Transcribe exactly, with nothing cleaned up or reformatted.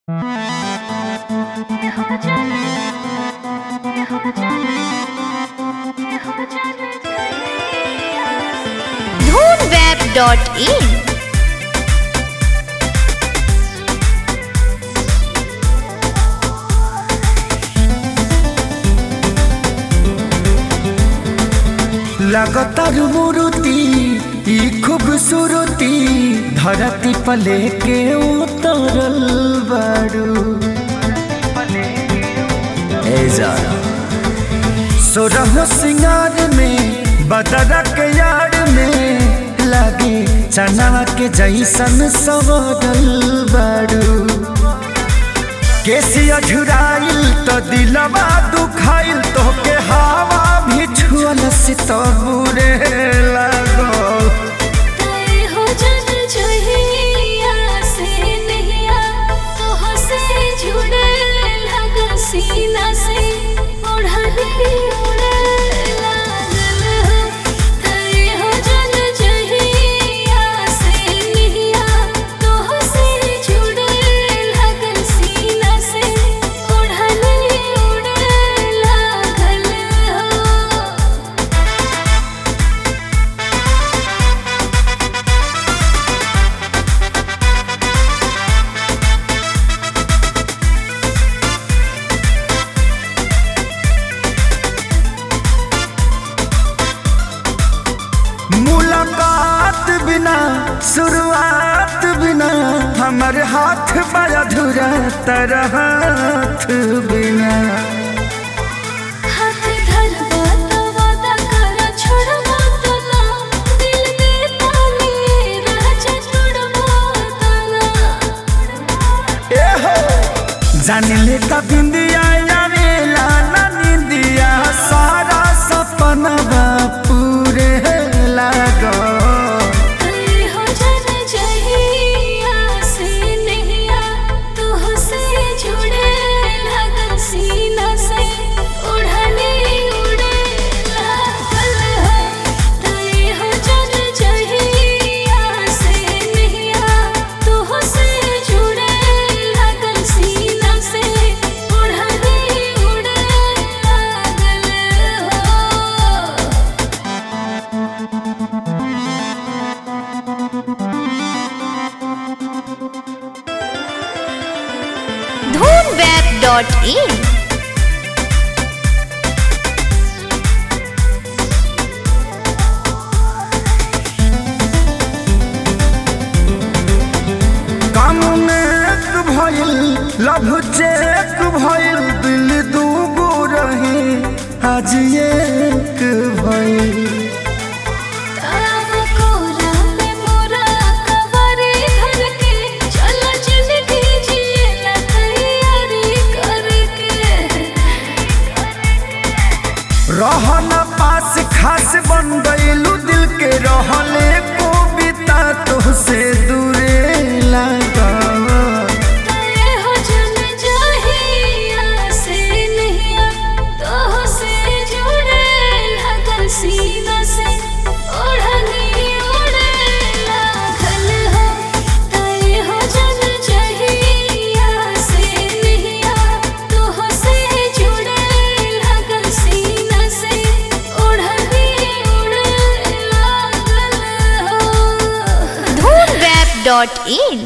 धूनवेब dot in लगातार मूर्ति ई खूबसूरती धरती पले के उतरल बारू सोरह सिंगार में बदरा के यार में लगे चना के जैसन सवरल बारू केसिया झुराइल तो दिलवा दुखाइल तो के हवा भी छुअल से तो बुरे लगो हो जन जहिया से नहिया तो हंसे जुड़े लगा सीना से ओढ़नी उड़े लागल तय हो जन जहिया से नहिया तो हंसे जुड़े लगा सीना से ओढ़नी उड़े लागल मुलाकात बिना शुरुआत बिना हमारे हाथ बड़ा अधूरा तरह हाथ बिना हाथ धरबा तो वादा कर छोड़बा तो ना दिल में ताली रह जा छोड़बा तो ना ए हो जान लेता बिंदिया आवेला ना निंदिया सारा सपना पूरे लागो तय हो जन जहिया से नहिया तो हंसे जुड़े लगन सीना से ओढ़नी उड़े लागल तय हो जन जहिया से नहिया तो हंसे जुड़े लगन सीना से ओढ़नी उड़े लागल धूनवेब डॉट इन काम में भइल लभ चेक भइल दिल दूगो रहे आज एक भइल ताव कोरा में मोरा कवरे धर के चला जिंदगी जिएला तैयारी करके रहना पास खास बन गइलू दिल के रहले को बिता तो से दूरे लगा तय हो जन जहिया से नहिया तो से जुड़े लगन सीना से ओढ़नी उड़े लागल हो तय हो जन जहिया से नहिया तो से जुड़े लगन सीना से ओढ़नी उड़े लागल हो धूनवेब डॉट इन